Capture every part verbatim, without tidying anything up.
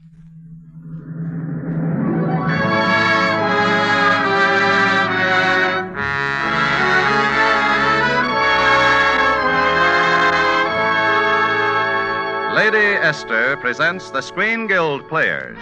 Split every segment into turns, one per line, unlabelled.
Lady Esther presents the Screen Guild Players.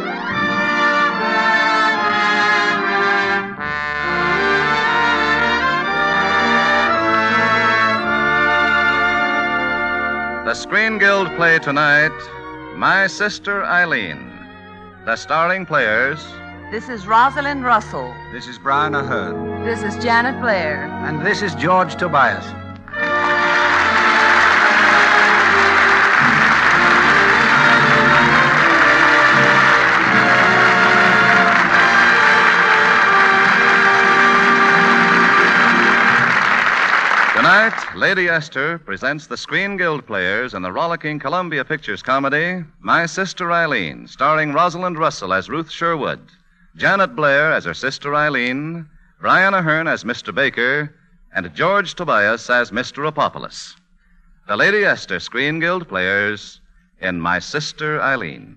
The Screen Guild play tonight, My Sister Eileen. The starring players...
This is Rosalind Russell.
This is Brian Ahern.
This is Janet Blair.
And this is George Tobias.
Tonight, Lady Esther presents the Screen Guild Players in the rollicking Columbia Pictures comedy, My Sister Eileen, starring Rosalind Russell as Ruth Sherwood, Janet Blair as her sister Eileen, Brian Ahern as Mister Baker, and George Tobias as Mister Apopoulos. The Lady Esther Screen Guild Players in My Sister Eileen.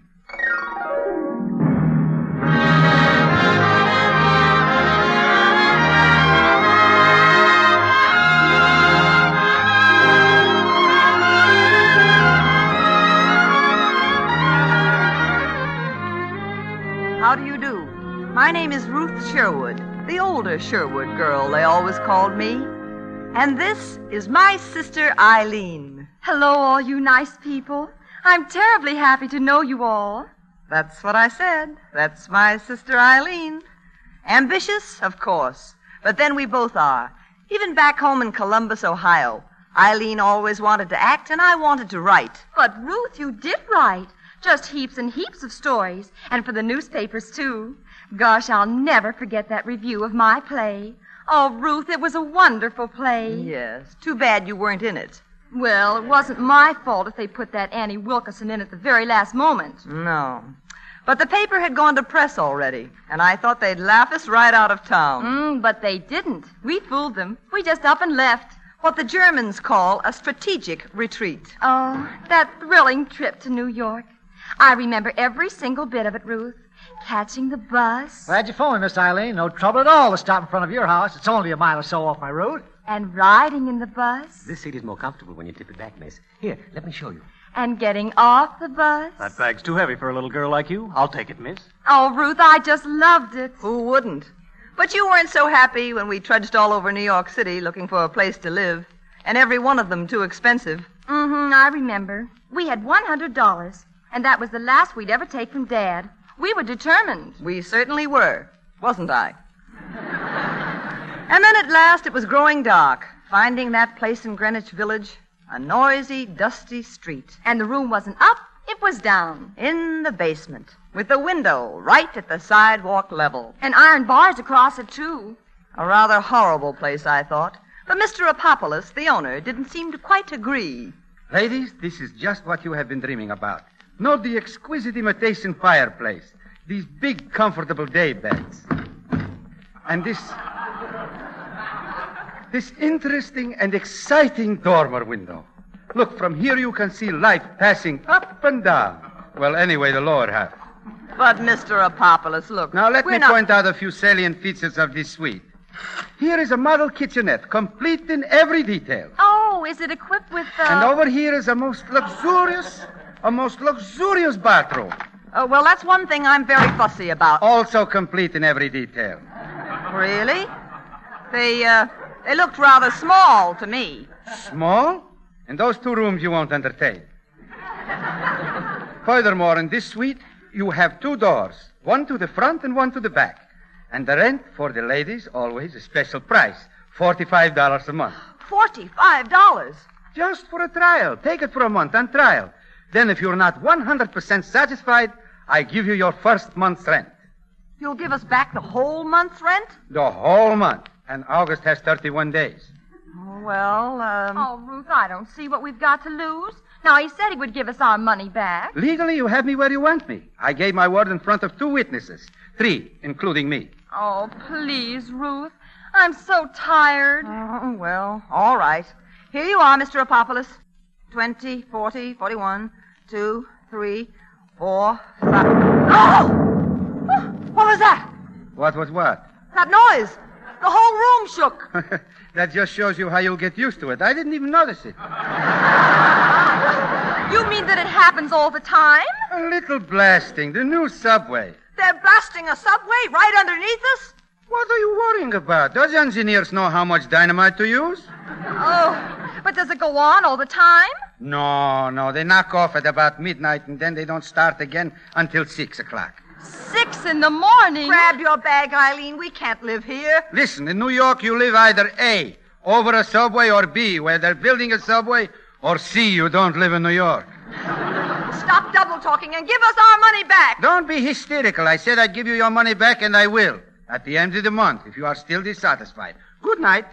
How do you do? My name is Ruth Sherwood, the older Sherwood girl they always called me. And this is my sister Eileen.
Hello, all you nice people. I'm terribly happy to know you all.
That's what I said. That's my sister Eileen. Ambitious, of course. But then we both are. Even back home in Columbus, Ohio, Eileen always wanted to act and I wanted to write.
But, Ruth, you did write. Just heaps and heaps of stories. And for the newspapers, too. Gosh, I'll never forget that review of my play. Oh, Ruth, it was a wonderful play.
Yes. Too bad you weren't in it.
Well, it wasn't my fault if they put that Annie Wilkerson in at the very last moment.
No. But the paper had gone to press already, and I thought they'd laugh us right out of town.
Mm, but they didn't. We fooled them. We just up and left.
What the Germans call a strategic retreat.
Oh, that thrilling trip to New York. I remember every single bit of it, Ruth. Catching the bus.
Glad you phoned me, Miss Eileen. No trouble at all to stop in front of your house. It's only a mile or so off my road.
And riding in the bus.
This seat is more comfortable when you tip it back, miss. Here, let me show you.
And getting off the bus.
That bag's too heavy for a little girl like you. I'll take it, miss.
Oh, Ruth, I just loved it.
Who wouldn't? But you weren't so happy when we trudged all over New York City looking for a place to live. And every one of them too expensive.
Mm-hmm, I remember. We had one hundred dollars. And that was the last we'd ever take from Dad. We were determined.
We certainly were, wasn't I? And then at last it was growing dark, finding that place in Greenwich Village, a noisy, dusty street.
And the room wasn't up, it was down.
In the basement, with the window right at the sidewalk level.
And iron bars across it, too.
A rather horrible place, I thought. But Mister Apopoulos, the owner, didn't seem to quite agree.
Ladies, this is just what you have been dreaming about. Note the exquisite imitation fireplace, these big, comfortable day beds, and this, this interesting and exciting dormer window. Look, from here you can see light passing up and down. Well, anyway, the lower half.
But, Mister Apopoulos, look.
Now, let me
not...
point out a few salient features of this suite. Here is a model kitchenette, complete in every detail.
Oh, is it equipped with, uh...
And over here is a most luxurious... A most luxurious bathroom.
Oh, well, that's one thing I'm very fussy about.
Also complete in every detail.
Really? They, uh, they looked rather small to me.
Small? In those two rooms you won't entertain. Furthermore, in this suite, you have two doors. One to the front and one to the back. And the rent for the ladies, always a special price. forty-five dollars a month.
forty-five dollars?
Just for a trial. Take it for a month on trial. Then, if you're not one hundred percent satisfied, I give you your first month's rent.
You'll give us back the whole month's rent?
The whole month. And August has thirty-one days.
Oh, well, um...
Oh, Ruth, I don't see what we've got to lose. Now, he said he would give us our money back.
Legally, you have me where you want me. I gave my word in front of two witnesses. Three, including me.
Oh, please, Ruth. I'm so tired.
Oh, well, all right. Here you are, Mister Apopoulos. Twenty, forty, forty-one, two, three, four, five. Oh! What was that?
What was what?
That noise. The whole room shook.
That just shows you how you'll get used to it. I didn't even notice it.
You mean that it happens all the time?
A little blasting. The new subway.
They're blasting a subway right underneath us?
What are you worrying about? Those engineers know how much dynamite to use.
Oh, but does it go on all the time?
No, no. They knock off at about midnight, and then they don't start again until six o'clock.
Six in the morning?
Grab your bag, Eileen. We can't live here.
Listen, in New York, you live either A, over a subway, or B, where they're building a subway, or C, you don't live in New York.
Stop double talking and give us our money back.
Don't be hysterical. I said I'd give you your money back, and I will. At the end of the month, if you are still dissatisfied. Good night.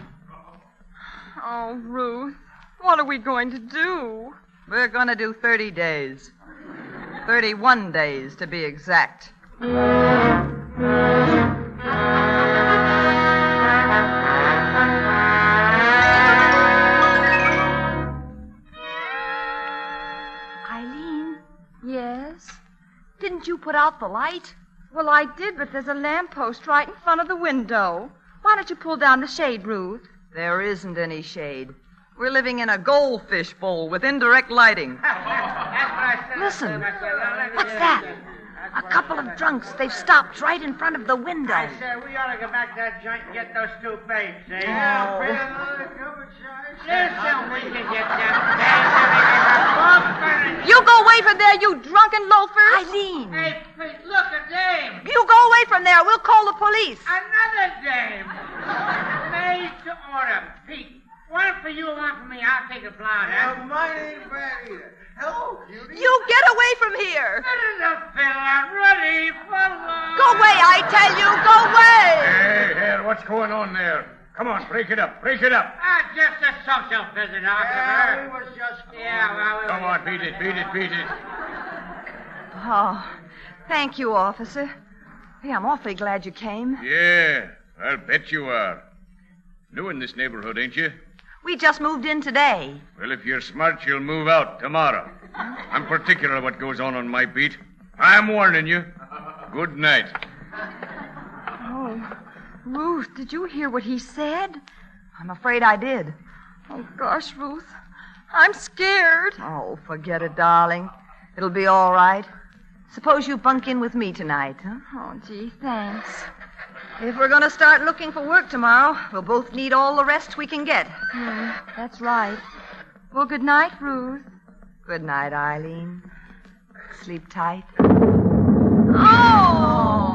Oh, Ruth, what are we going to do?
We're going to do thirty days. thirty-one days, to be exact.
Eileen? Yes? Didn't you put out the light? Well, I did, but there's a lamppost right in front of the window. Why don't you pull down the shade, Ruth?
There isn't any shade. We're living in a goldfish bowl with indirect lighting. Listen. What's that? A couple of drunks. They've stopped right in front of the window.
I say, we ought to go back to that joint and get those two babes, eh?
Oh.
Listen, we can get them babes.
You go away from there, you drunken loafers.
Eileen.
Hey, Pete, look, a dame.
You go away from there. We'll call the police.
Another dame. Made to order. Pete, one for you, one for me. I'll take a blonde, huh?
Well, mine ain't bad either. Hello, cutie.
You get away from here.
Little fella, ready for love.
Go away, I tell you. Go away.
Hey, hey, what's going on there? Come on, break it up. Break it up.
Ah, just a social visit, officer.
Yeah, we was just...
Yeah, well, we
Come
was...
on, beat it, beat it, beat it.
Oh, thank you, officer. Hey, I'm awfully glad you came.
Yeah, I'll bet you are. New in this neighborhood, ain't you?
We just moved in today.
Well, if you're smart, you'll move out tomorrow. I'm particular what goes on on my beat. I'm warning you. Good night.
Oh, Ruth, did you hear what he said?
I'm afraid I did.
Oh, gosh, Ruth, I'm scared.
Oh, forget it, darling. It'll be all right. Suppose you bunk in with me tonight, huh?
Oh, gee, thanks.
If we're going to start looking for work tomorrow, we'll both need all the rest we can get.
Hmm, that's right. Well, good night, Ruth.
Good night, Eileen. Sleep tight.
Oh!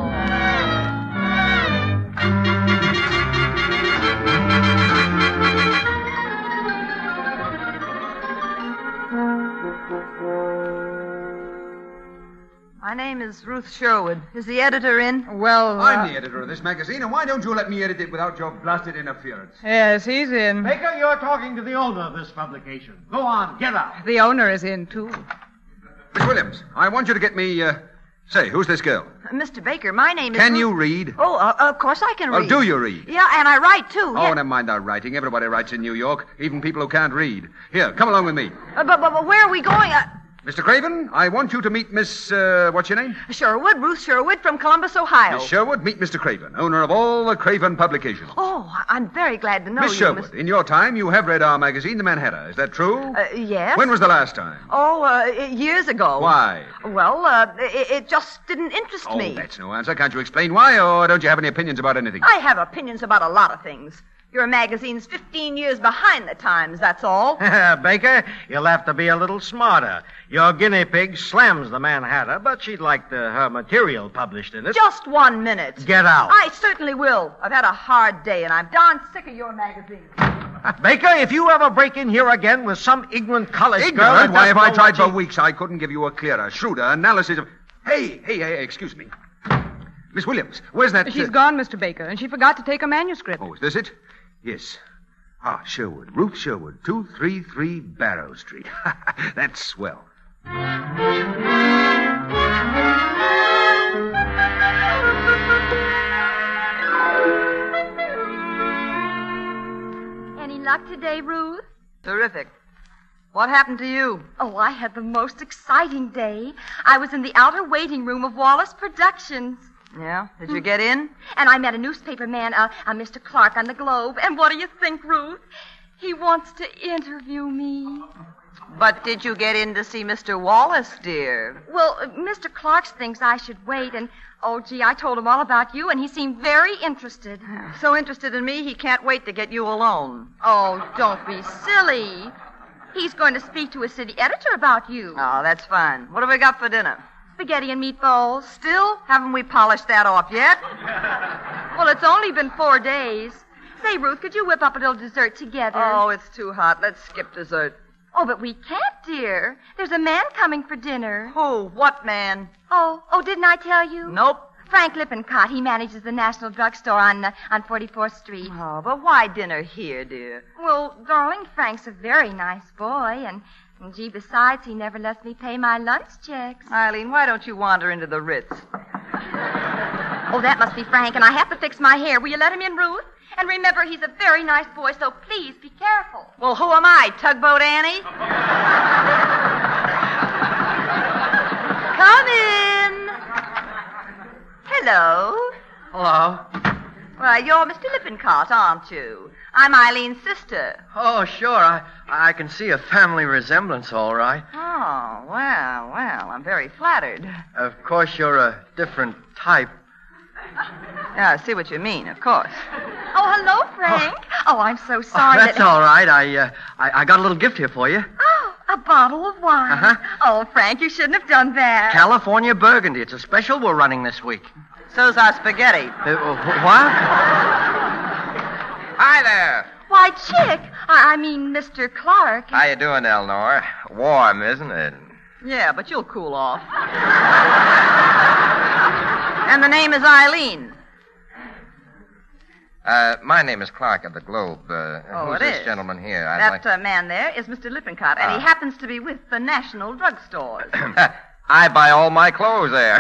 My name is Ruth Sherwood. Is the editor in?
Well, uh,
I'm the editor of this magazine, and why don't you let me edit it without your blasted interference?
yes, he's in.
Baker, you're talking to the owner of this publication. Go on, get out.
The owner is in, too.
Miss Williams, I want you to get me, uh, say, who's this girl?
Uh, Mister Baker, my name is...
Can
Ruth...
you read?
Oh, uh, of course I can
Well,
read.
do you read?
Yeah, and I write, too.
Oh,
yeah.
never mind our writing. Everybody writes in New York, even people who can't read. Here, come along with me.
Uh, but, but, but where are we going? Uh,
Mister Craven, I want you to meet Miss, uh, what's your name?
Sherwood, Ruth Sherwood from Columbus, Ohio.
Miss Sherwood, meet Mister Craven, owner of all the Craven publications.
Oh, I'm very glad to know
Miss
you,
Sherwood,
Miss...
in your time, you have read our magazine, The Manhattan. Is that true?
Uh, yes.
When was the last time?
Oh, uh, years ago.
Why?
Well, uh, it, it just didn't interest
Oh,
me.
that's no answer. Can't you explain why, or don't you have any opinions about anything?
I have opinions about a lot of things. Your magazine's fifteen years behind the times, that's all.
Baker, you'll have to be a little smarter. Your guinea pig slams the Manhattan, but she'd like the, her material published in it.
Just one minute.
Get out.
I certainly will. I've had a hard day, and I'm darn sick of your magazine.
Baker, if you ever break in here again with some ignorant college girl...
Ignorant?
that
Why, have
doesn't
I
know
tried
what
for
she-
weeks? I couldn't give you a clearer, shrewder analysis of... Hey, hey, hey, excuse me. Miss Williams, where's that...
She's
uh...
gone, Mister Baker, and she forgot to take a manuscript.
Oh, is this it? Yes. Ah, Sherwood. Ruth Sherwood, two thirty-three Barrow Street. That's swell.
Any luck today, Ruth?
Terrific. What happened to you?
Oh, I had the most exciting day. I was in the outer waiting room of Wallace Productions.
Yeah? Did you get in?
And I met a newspaper man, uh, uh, Mister Clark on the Globe. And what do you think, Ruth? He wants to interview me.
But did you get in to see Mister Wallace, dear?
Well, uh, Mister Clark thinks I should wait, and, oh, gee, I told him all about you, and he seemed very interested.
So interested in me, he can't wait to get you alone.
Oh, don't be silly. He's going to speak to his city editor about you.
Oh, that's fine. What have we got for dinner?
Spaghetti and meatballs.
Still? Haven't we polished that off yet?
Well, it's only been four days. Say, Ruth, could you whip up a little dessert together?
Oh, it's too hot. Let's skip dessert.
Oh, but we can't, dear. There's a man coming for dinner.
Who? What man?
Oh, oh, didn't I tell you?
Nope.
Frank Lippincott. He manages the National Drugstore on uh, on forty-fourth Street.
Oh, but why dinner here, dear?
Well, darling, Frank's a very nice boy, and, and gee, besides, he never lets me pay my lunch checks.
Eileen, why don't you wander into the Ritz?
Oh, that must be Frank, and I have to fix my hair. Will you let him in, Ruth? And remember, he's a very nice boy, so please be careful.
Well, who am I, Tugboat Annie? Come in. Hello.
Hello.
Why, you're Mister Lippincott, aren't you? I'm Eileen's sister.
Oh, sure. I I can see a family resemblance, all right.
Oh, well, well, I'm very flattered.
Of course, you're a different type.
Yeah, I see what you mean, of course.
Oh, hello, Frank. Oh, I'm so
Oh,
sorry.
that's
that...
all right. I, uh, I I got a little gift here for you.
Oh, a bottle of wine.
Uh-huh.
Oh, Frank, you shouldn't have done that.
California Burgundy. It's a special we're running this week.
So's our spaghetti.
Uh, what?
Hi there.
Why, Chick. I, I mean, Mister Clark.
How you doing, Eleanor? Warm, isn't it?
Yeah, but you'll cool off. And the name is Eileen.
Uh, my name is Clark of the Globe. Uh,
Oh,
who's
it
this
is?
gentleman here? I'd
That
like...
uh, man there is Mister Lippincott, and
Ah.
he happens to be with the National Drugstores.
I buy all my clothes there.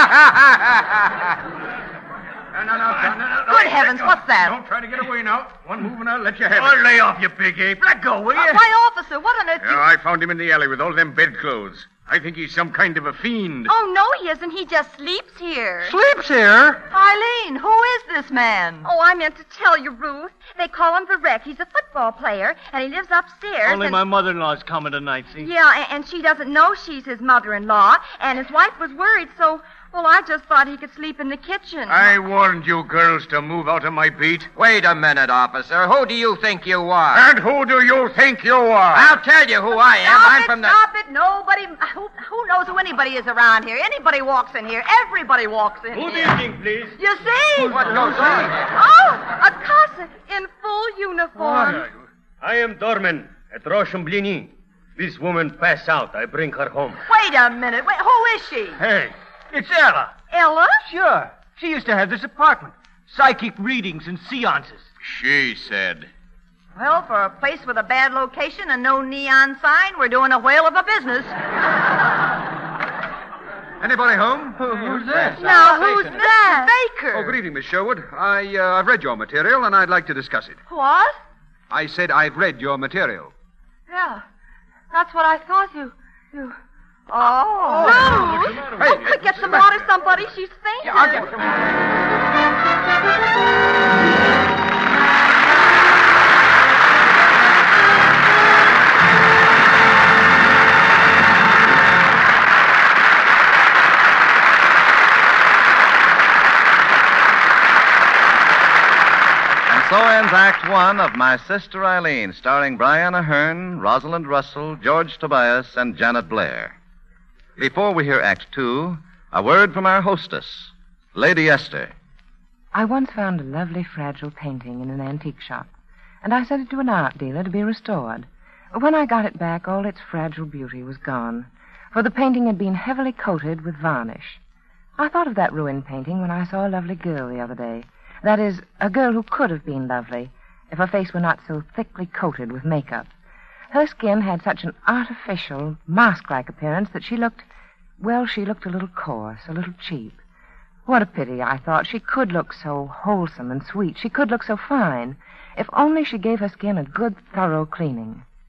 No, no, no, no, no, no.
Good heavens, what's that?
Don't try to get away now. One move and I'll let you have
Oh,
it.
lay off, you big ape. Let go, will you?
Uh, why, officer, what on earth...
Yeah, I found him in the alley with all them bedclothes. I think he's some kind of a fiend.
Oh, no, he isn't. He just sleeps here.
Sleeps here?
Eileen, who is this man?
Oh, I meant to tell you, Ruth. They call him the Wreck. He's a football player, and he lives upstairs.
Only
and...
my mother-in-law's coming tonight, see?
Yeah, and, and she doesn't know she's his mother-in-law, and his wife was worried, so, well, I just thought he could sleep in the kitchen.
I warned you girls to move out of my beat.
Wait a minute, officer. Who do you think you are?
And who do you think you are?
I'll tell you who I am.
Stop
I'm
it,
from the...
stop it. Nobody... Who, who knows who anybody is around here? Anybody walks in here. Everybody walks in
Who do
here.
you think, please?
You see?
What goes on here?
Oh, a cousin in full uniform.
I am Dorman at Rochamblini. This woman passed out. I bring her home.
Wait a minute. Wait, who is she?
Hey, it's Ella.
Ella?
Sure. She used to have this apartment. Psychic readings and seances.
She said.
Well, for a place with a bad location and no neon sign, we're doing a whale of a business.
Anybody home?
Who's this?
Now, who's that?
Baker.
Oh, good evening, Miss Sherwood. I, uh, I've read your material, and I'd like to discuss it.
What?
I said I've read your material.
Yeah, that's what I thought you... you...
Oh.
Ruth!
Hey,
Oh, quick, get some water, somebody. She's fainted.
Yeah, I'll get some.
And so ends Act One of My Sister Eileen, starring Brian Ahern, Rosalind Russell, George Tobias, and Janet Blair. Before we hear Act Two, a word from our hostess, Lady Esther.
I once found a lovely fragile painting in an antique shop, and I sent it to an art dealer to be restored. When I got it back, all its fragile beauty was gone, for the painting had been heavily coated with varnish. I thought of that ruined painting when I saw a lovely girl the other day. That is, a girl who could have been lovely if her face were not so thickly coated with makeup. Her skin had such an artificial, mask-like appearance that she looked, well, she looked a little coarse, a little cheap. What a pity, I thought. She could look so wholesome and sweet. She could look so fine. If only she gave her skin a good, thorough cleaning.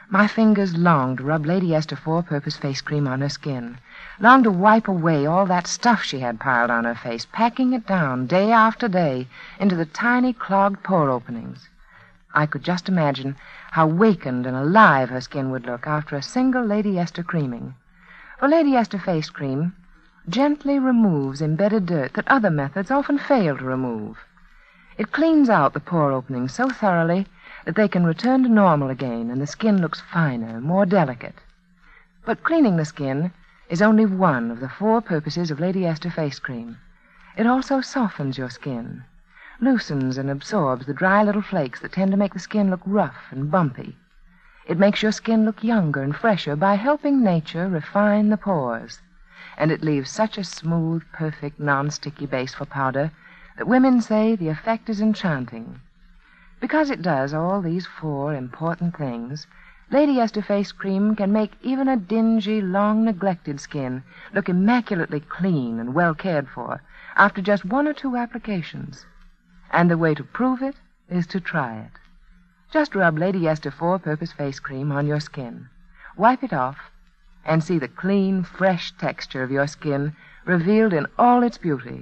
My fingers longed to rub Lady Esther four-purpose face cream on her skin, longed to wipe away all that stuff she had piled on her face, packing it down day after day into the tiny clogged pore openings. I could just imagine how wakened and alive her skin would look after a single Lady Esther creaming. For Lady Esther face cream gently removes embedded dirt that other methods often fail to remove. It cleans out the pore openings so thoroughly that they can return to normal again and the skin looks finer, more delicate. But cleaning the skin is only one of the four purposes of Lady Esther face cream. It also softens your skin, loosens and absorbs the dry little flakes that tend to make the skin look rough and bumpy. It makes your skin look younger and fresher by helping nature refine the pores. And it leaves such a smooth, perfect, non-sticky base for powder that women say the effect is enchanting. Because it does all these four important things, Lady Esther face cream can make even a dingy, long-neglected skin look immaculately clean and well cared for after just one or two applications. And the way to prove it is to try it. Just rub Lady Esther four-purpose face cream on your skin. Wipe it off and see the clean, fresh texture of your skin revealed in all its beauty.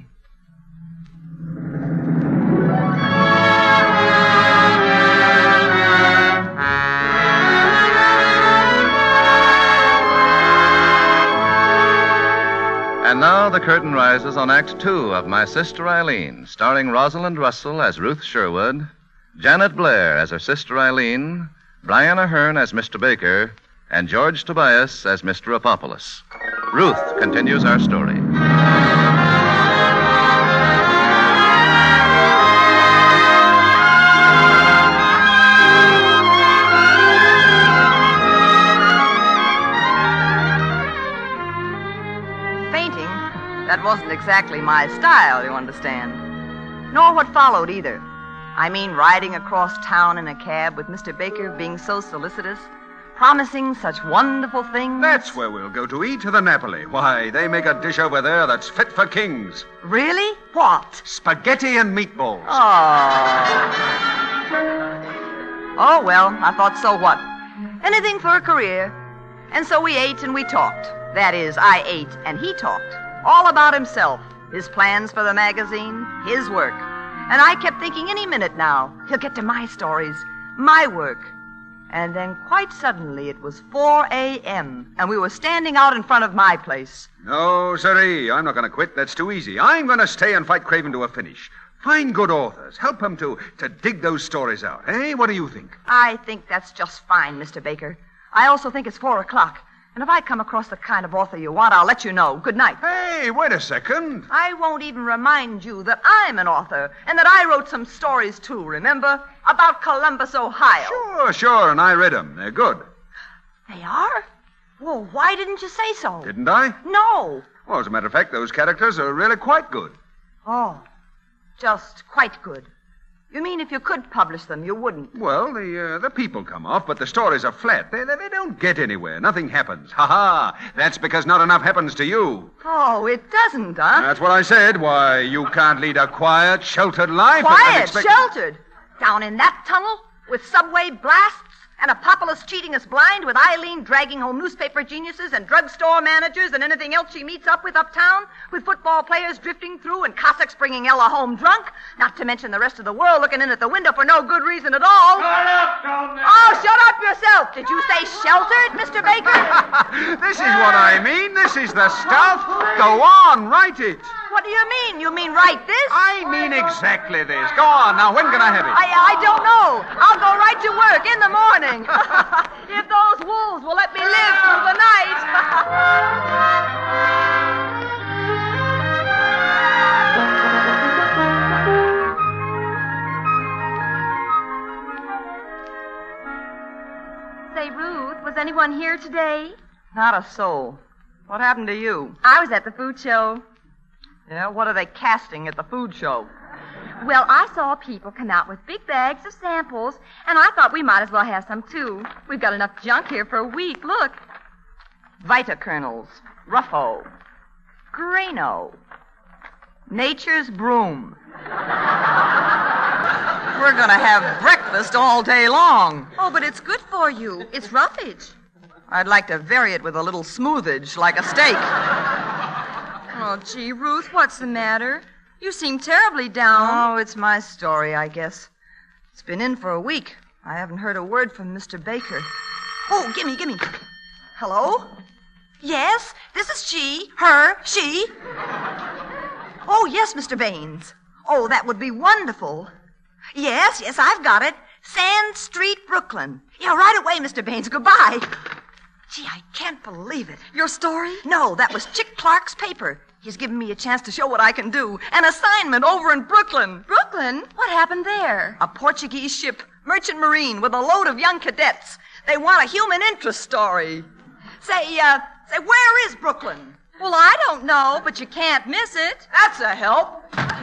And now the curtain rises on Act Two of My Sister Eileen, starring Rosalind Russell as Ruth Sherwood, Janet Blair as her sister Eileen, Brian Ahern as Mister Baker, and George Tobias as Mister Apopoulos. Ruth continues our story.
Fainting, that wasn't exactly my style, you understand. Nor what followed either. I mean riding across town in a cab with Mister Baker being so solicitous, promising such wonderful things.
That's where we'll go to eat, to the Napoli. Why, they make a dish over there that's fit for kings.
Really? What?
Spaghetti and meatballs.
Oh. Oh, well, I thought so what? Anything for a career. And so we ate and we talked. That is, I ate and he talked. All about himself, his plans for the magazine, his work. And I kept thinking any minute now, he'll get to my stories, my work. And then quite suddenly it was four a.m. and we were standing out in front of my place.
No, sirree, I'm not going to quit. That's too easy. I'm going to stay and fight Craven to a finish. Find good authors. Help them to, to dig those stories out. Eh? What do you think?
I think that's just fine, Mister Baker. I also think it's four o'clock. And if I come across the kind of author you want, I'll let you know. Good night.
Hey, wait a second.
I won't even remind you that I'm an author and that I wrote some stories, too, remember? About Columbus, Ohio.
Sure, sure, and I read them. They're good.
They are? Well, why didn't you say so?
Didn't I?
No.
Well, as a matter of fact, those characters are really quite good.
Oh, just quite good. You mean if you could publish them, you wouldn't?
Well, the uh, the people come off, but the stories are flat. They, they, they don't get anywhere. Nothing happens. Ha-ha. That's because not enough happens to you.
Oh, it doesn't, huh?
That's what I said. Why, you can't lead a quiet, sheltered life.
Quiet,
expect-
sheltered? Down in that tunnel? With subway blasts? And Apopoulos cheating us blind with Eileen dragging home newspaper geniuses and drugstore managers and anything else she meets up with uptown, with football players drifting through and Cossacks bringing Ella home drunk, not to mention the rest of the world looking in at the window for no good reason at all.
Shut up, Tony!
Oh, shut up yourself. Did you say sheltered, Mister Baker?
This is what I mean. This is the stuff. Go on, write it.
What do you mean? You mean write this?
I mean exactly this. Go on. Now, when can I have it?
I, I don't know. I'll go right to work in the morning. If those wolves will let me live through the night.
Say, Ruth, was anyone here today?
Not a soul. What happened to you?
I was at the food show.
Yeah, what are they casting at the food show?
Well, I saw people come out with big bags of samples, and I thought we might as well have some, too. We've got enough junk here for a week. Look.
Vita kernels, Ruffo, Grano, Nature's Broom. We're going to have breakfast all day long.
Oh, but it's good for you. It's roughage.
I'd like to vary it with a little smoothage, like a steak.
Oh, gee, Ruth, what's the matter? You seem terribly down.
Oh, it's my story, I guess. It's been in for a week. I haven't heard a word from Mister Baker. Oh, gimme, gimme. Hello? Yes, this is she, her, she. Oh, yes, Mister Baines. Oh, that would be wonderful. Yes, yes, I've got it. Sand Street, Brooklyn. Yeah, right away, Mister Baines. Goodbye. Gee, I can't believe it.
Your story?
No, that was Chick Clark's paper. He's given me a chance to show what I can do. An assignment over in Brooklyn.
Brooklyn? What happened there?
A Portuguese ship, Merchant Marine, with a load of young cadets. They want a human interest story. Say, uh, say, where is Brooklyn?
Well, I don't know, but you can't miss it.
That's a help.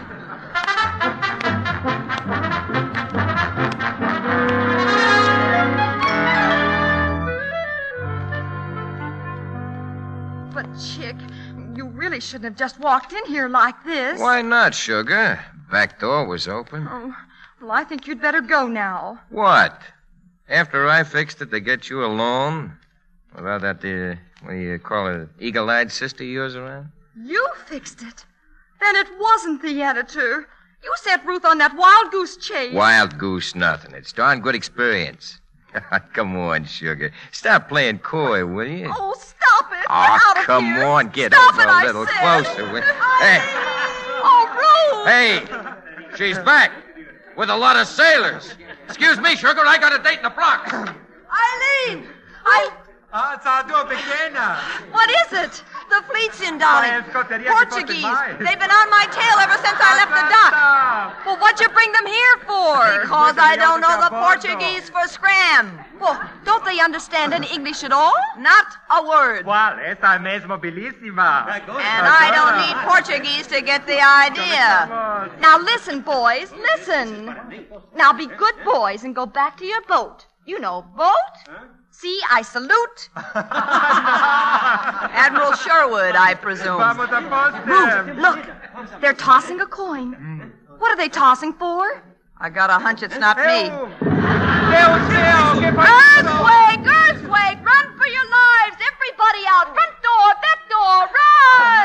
But, Chick, you really shouldn't have just walked in here like this.
Why not, Sugar? Back door was open.
Oh, well, I think you'd better go now.
What? After I fixed it to get you alone? Without that, uh, what do you call it, eagle-eyed sister of yours around?
You fixed it. Then it wasn't the editor. You sent Ruth on that wild goose chase.
Wild goose nothing. It's darn good experience. Come on, Sugar. Stop playing coy, will you?
Oh, stop it.
Oh,
Get out of
come
here.
on. Get
Stop
over
it,
a
I
little
said.
closer. Will you? Hey,
Oh, Ruth.
hey, she's back with a lot of sailors. Excuse me, Sugar. I got a date in the Bronx.
Eileen! I...
Ah, ciao, pequena.
What is it? The fleet's in, darling.
Ah, escoteria que
Portuguese.
porta mais.
They've been on my tail ever since I left the dock.
Well, what'd you bring them here for?
Because I don't know the Portuguese for scram.
Well, don't they understand any English at all?
Not a word.
Qual? Esta mesmo belíssima.
And I don't need Portuguese to get the idea.
Now listen, boys, listen. Now be good boys and go back to your boat. You know, boat? See, I salute.
Admiral Sherwood, I presume.
Vamos a poste.
Ruth, look. They're tossing a coin. What are they tossing for?
I got a hunch it's not me.
Earthquake! Earthquake! Run for your lives! Everybody out! Front door! Back door! Run!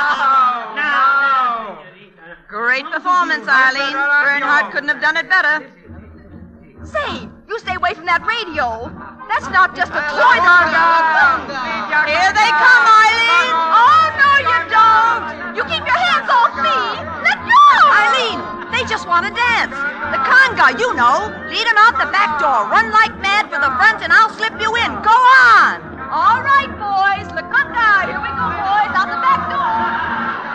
No!
Great performance, Eileen. Bernhardt couldn't have done it better.
Say, you stay away from that radio. That's not just a toy.
Here they come, Eileen.
Oh, no, you don't. You keep your hands off me. Let go.
Eileen, they just want to dance. The conga, you know. Lead them out the back door. Run like mad for the front, and I'll slip you in. Go on.
All right, boys. La conga. Here we go, boys. Out the back door.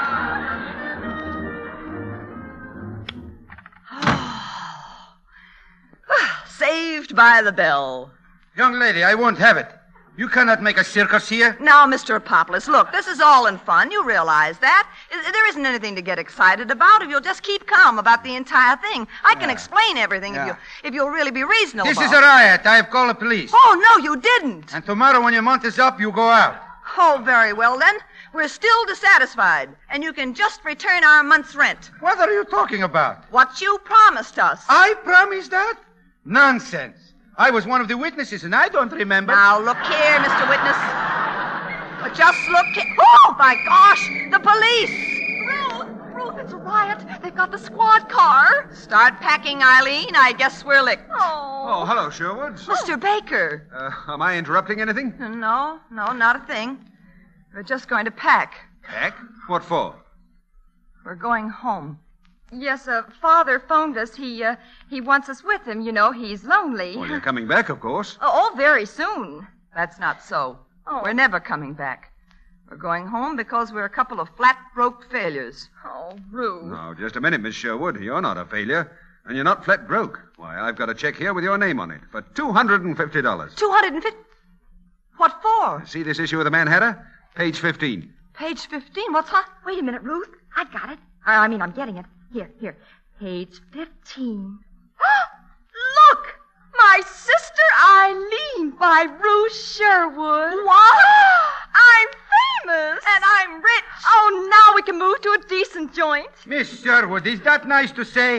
Saved by the bell.
Young lady, I won't have it. You cannot make a circus here.
Now, Mister Apopolis, look, this is all in fun. You realize that. I- There isn't anything to get excited about if you'll just keep calm about the entire thing. I can explain everything
Yeah.
if, you, if you'll really be reasonable.
This is a riot. I have called the police.
Oh, no, you didn't.
And tomorrow when your month is up, you go out.
Oh, very well, then. We're still dissatisfied, and you can just return our month's rent.
What are you talking about?
What you promised us.
I promised that? Nonsense. I was one of the witnesses, and I don't remember.
Now, look here, Mister Witness. But just look here. Oh, my gosh, the police.
Ruth, Ruth, it's a riot. They've got the squad car.
Start packing, Eileen. I guess we're licked.
Oh.
Oh, hello, Sherwood.
Mister Baker.
Uh, am I interrupting anything?
No, no, not a thing. We're just going to pack.
Pack? What for?
We're going home.
Yes, uh, Father phoned us. He, uh, he wants us with him. You know, he's lonely.
Well, you're coming back, of course.
Oh, oh, very soon.
That's not so.
Oh.
We're never coming back. We're going home because we're a couple of flat, broke failures.
Oh, Ruth.
Now, just a minute, Miss Sherwood. You're not a failure. And you're not flat broke. Why, I've got a check here with your name on it for two hundred fifty dollars.
Two hundred fifty? What for?
See this issue of the Manhattan? Page fifteen.
Page fifteen? What's that?
Wait a minute, Ruth. I got it. Uh, I mean, I'm getting it. Here, here. Page fifteen. Look! My Sister Eileen by Ruth Sherwood.
What?
I'm famous.
And I'm rich.
Oh, now we can move to a decent joint.
Miss Sherwood, is that nice to say?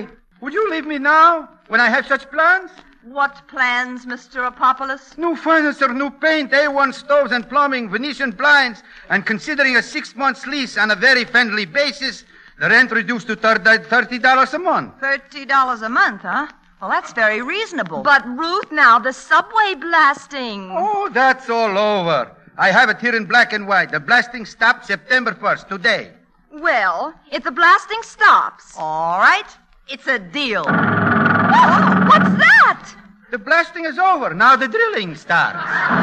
Would you leave me now, when I have such plans?
What plans, Mister Apopoulos?
New furniture, new paint, A one stoves and plumbing, Venetian blinds, and considering a six-month lease on a very friendly basis, the rent reduced to thirty dollars a month.
Thirty dollars a month, huh? Well, that's very reasonable.
But, Ruth, now, the subway blasting.
Oh, that's all over. I have it here in black and white. The blasting stopped September first, today.
Well, if the blasting stops.
All right. It's a deal.
Oh, what's that?
The blasting is over. Now the drilling starts.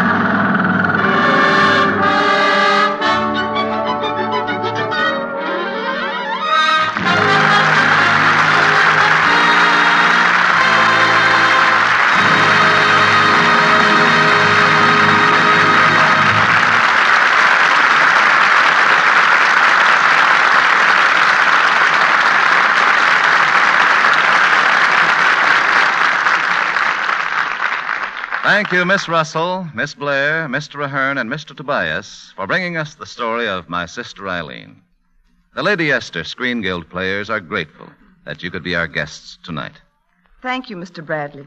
Thank you, Miss Russell, Miss Blair, Mister Ahern, and Mister Tobias for bringing us the story of My Sister Eileen. The Lady Esther Screen Guild players are grateful that you could be our guests tonight.
Thank you, Mister Bradley.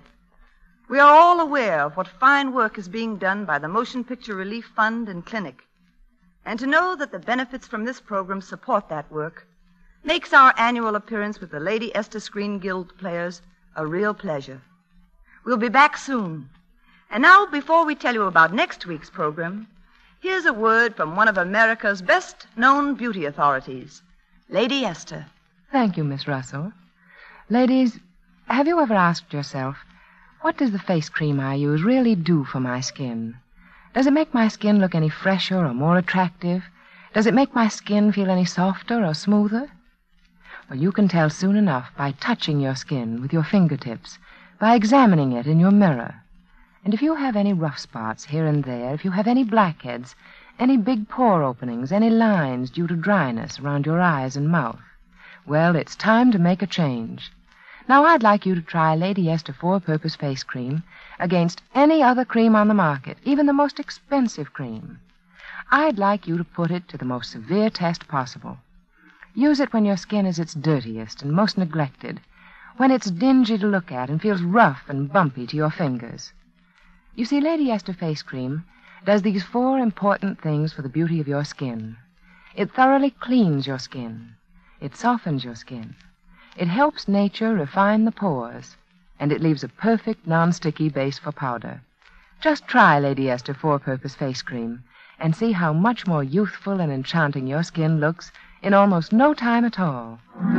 We are all aware of what fine work is being done by the Motion Picture Relief Fund and Clinic. And to know that the benefits from this program support that work makes our annual appearance with the Lady Esther Screen Guild players a real pleasure. We'll be back soon. And now, before we tell you about next week's program, here's a word from one of America's best-known beauty authorities, Lady Esther.
Thank you, Miss Russell. Ladies, have you ever asked yourself, what does the face cream I use really do for my skin? Does it make my skin look any fresher or more attractive? Does it make my skin feel any softer or smoother? Well, you can tell soon enough by touching your skin with your fingertips, by examining it in your mirror. And if you have any rough spots here and there, if you have any blackheads, any big pore openings, any lines due to dryness around your eyes and mouth, well, it's time to make a change. Now, I'd like you to try Lady Esther Four-Purpose Face Cream against any other cream on the market, even the most expensive cream. I'd like you to put it to the most severe test possible. Use it when your skin is its dirtiest and most neglected, when it's dingy to look at and feels rough and bumpy to your fingers. You see, Lady Esther Face Cream does these four important things for the beauty of your skin. It thoroughly cleans your skin. It softens your skin. It helps nature refine the pores. And it leaves a perfect non-sticky base for powder. Just try Lady Esther Four-Purpose Face Cream and see how much more youthful and enchanting your skin looks in almost no time at all.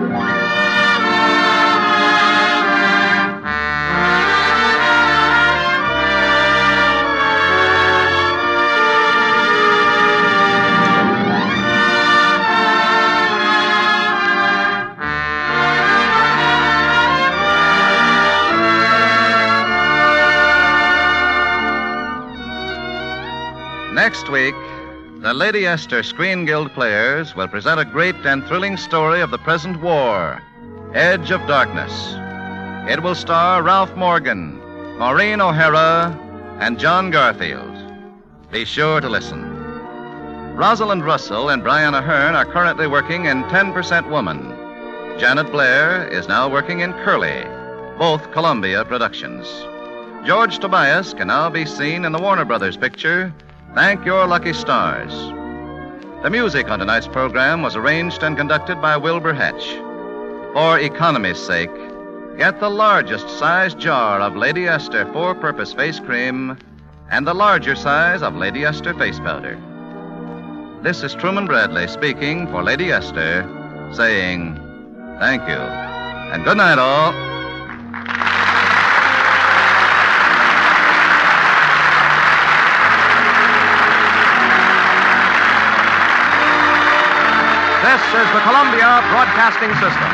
Next week, the Lady Esther Screen Guild players will present a great and thrilling story of the present war, Edge of Darkness. It will star Ralph Morgan, Maureen O'Hara, and John Garfield. Be sure to listen. Rosalind Russell and Brian Ahern are currently working in ten percent Woman. Janet Blair is now working in Curly, both Columbia productions. George Tobias can now be seen in the Warner Brothers picture, Thank Your Lucky Stars. The music on tonight's program was arranged and conducted by Wilbur Hatch. For economy's sake, get the largest size jar of Lady Esther Four-Purpose Face Cream and the larger size of Lady Esther Face Powder. This is Truman Bradley speaking for Lady Esther, saying thank you. And good night, all.
This is the Columbia Broadcasting System.